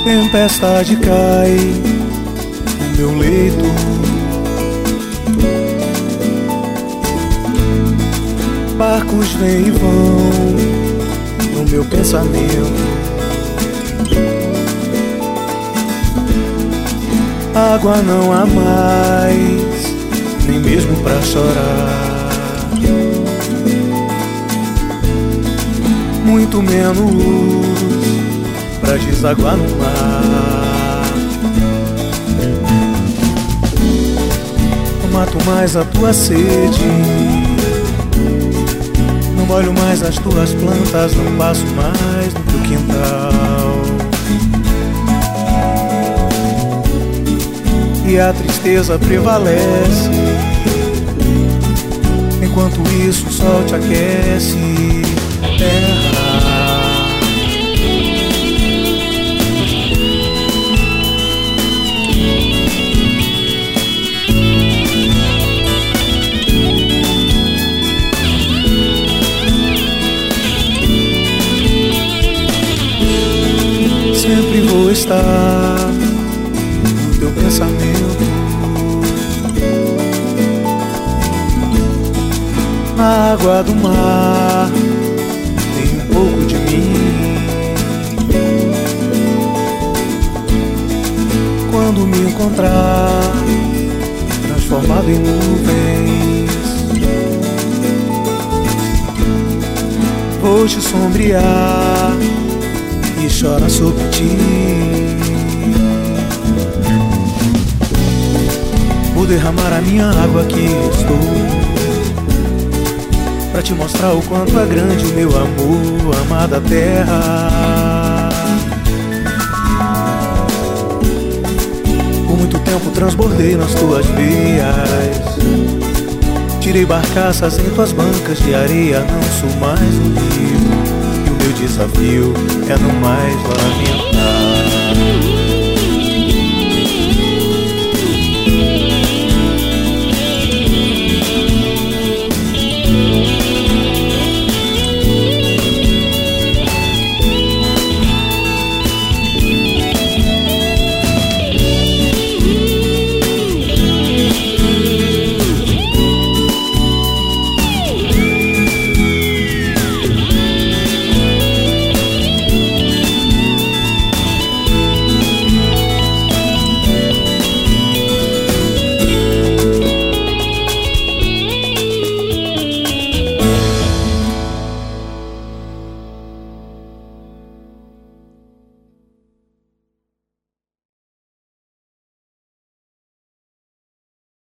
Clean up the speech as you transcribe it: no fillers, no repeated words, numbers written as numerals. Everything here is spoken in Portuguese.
Tempestade cai no meu leito, barcos vêm e vão no meu pensamento. Água não há mais, nem mesmo pra chorar, muito menos pra desaguar no mar. Não mato mais a tua sede, não molho mais as tuas plantas, não passo mais no teu quintal. E a tristeza prevalece, enquanto isso o sol te aquece. Terra, sempre vou estar no teu pensamento. A água do mar tem um pouco de mim. Quando me encontrar transformado em nuvens, vou te sombrear e chorar sobre ti. Vou derramar a minha água que estou, pra te mostrar o quanto é grande o meu amor, amada terra. Por muito tempo transbordei nas tuas veias, tirei barcaças em tuas bancas de areia, não sou mais um rio. E o meu desafio é não mais lamentar.